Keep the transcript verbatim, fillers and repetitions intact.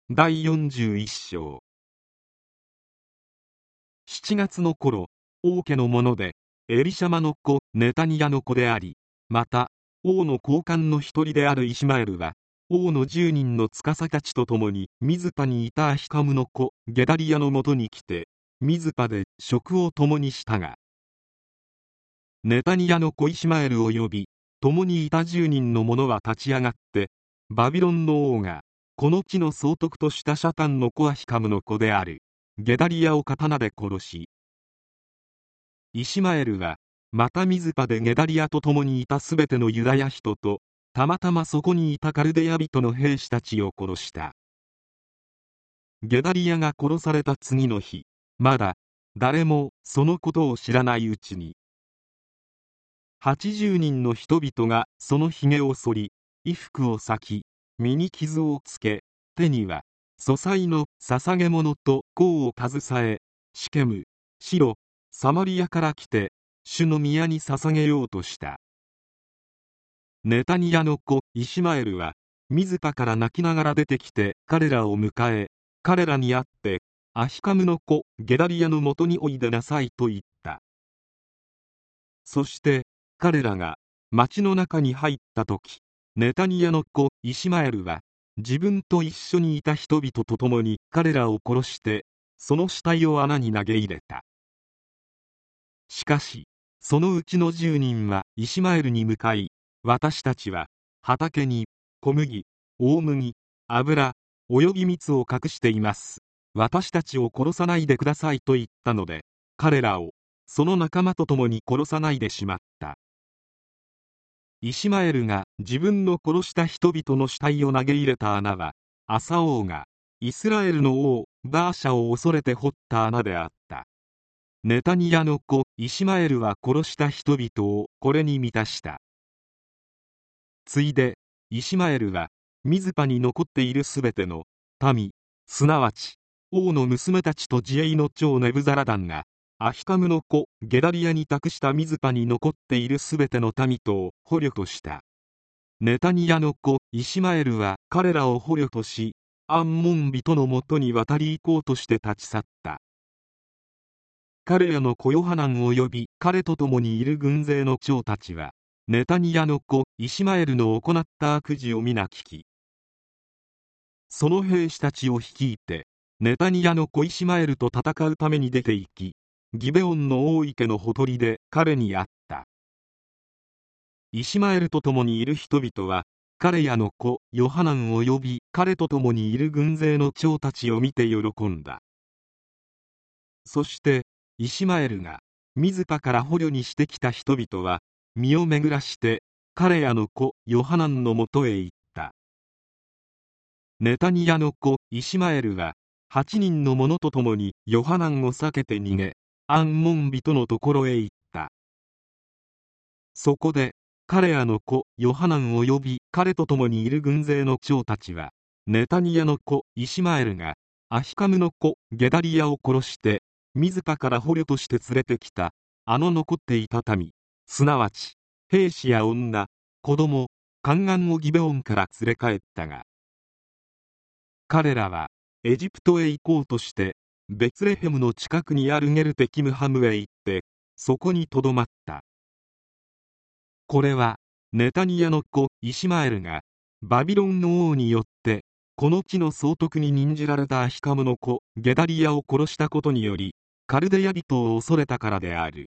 だいよんじゅういっ章。しちがつの頃、王家の者でエリシャマの子ネタニヤの子であり、また王の高官の一人であるイシマエルは王の十人の司たちと共にミズパにいたアヒカムの子ゲダリヤのもとに来て、ミズパで食を共にしたが、ネタニヤの子イシマエルを呼び、共にいた十人の者は立ち上がって、バビロンの王がこの地の総督としたシャタンの子アヒカムの子であるゲダリヤを刀で殺し、イシマエルはまたミズパでゲダリヤと共にいたすべてのユダヤ人とたまたまそこにいたカルデヤ人の兵士たちを殺した。ゲダリヤが殺された次の日、まだ誰もそのことを知らないうちに、はちじゅうにんの人々がそのひげを剃り、衣服を裂き、身に傷をつけ、手には素祭の捧げ物と香を携え、シケム、シロ、サマリアから来て主の宮に捧げようとした。ネタニヤの子イシマエルはミズパから泣きながら出てきて彼らを迎え、彼らに会って、アヒカムの子ゲダリヤのもとにおいでなさいと言った。そして彼らが町の中に入った時、ネタニヤの子イシマエルは自分と一緒にいた人々と共に彼らを殺して、その死体を穴に投げ入れた。しかしそのうちのじゅうにんはイシマエルに向かい、私たちは畑に小麦、大麦、油および蜜を隠しています。私たちを殺さないでくださいと言ったので、彼らをその仲間と共に殺さないでしまった。イシマエルが自分の殺した人々の死体を投げ入れた穴は、アサ王がイスラエルの王バーシャを恐れて掘った穴であった。ネタニヤの子イシマエルは殺した人々をこれに満たした。ついでイシマエルはミズパに残っているすべての民、すなわち王の娘たちと自衛の長ネブザラダンがアヒカムの子ゲダリヤに託したミズパに残っているすべての民とを捕虜とした。ネタニヤの子イシマエルは彼らを捕虜とし、アンモン人のもとに渡り行こうとして立ち去った。彼らの子ヨハナンを呼び、彼と共にいる軍勢の長たちはネタニヤの子イシマエルの行った悪事を皆聞き、その兵士たちを率いてネタニヤの子イシマエルと戦うために出て行き、ギベオンの王池のほとりで彼に会った。イシマエルと共にいる人々は彼やの子ヨハナンを呼び、彼と共にいる軍勢の長たちを見て喜んだ。そしてイシマエルがミズパから捕虜にしてきた人々は身を巡らして彼やの子ヨハナンのもとへ行った。ネタニヤの子イシマエルははちにんの者と共にヨハナンを避けて逃げ、アンモン人のところへ行った。そこで彼らの子ヨハナンを呼び、彼と共にいる軍勢の長たちはネタニヤの子イシマエルがアヒカムの子ゲダリヤを殺してミズパから捕虜として連れてきたあの残っていた民、すなわち兵士や女、子供、宦官をギベオンから連れ帰ったが、彼らはエジプトへ行こうとしてベツレヘムの近くにあるゲルテキムハムへ行ってそこにとどまった。これはネタニヤの子イシマエルがバビロンの王によってこの地の総督に任じられたアヒカムの子ゲダリヤを殺したことによりカルデヤ人を恐れたからである。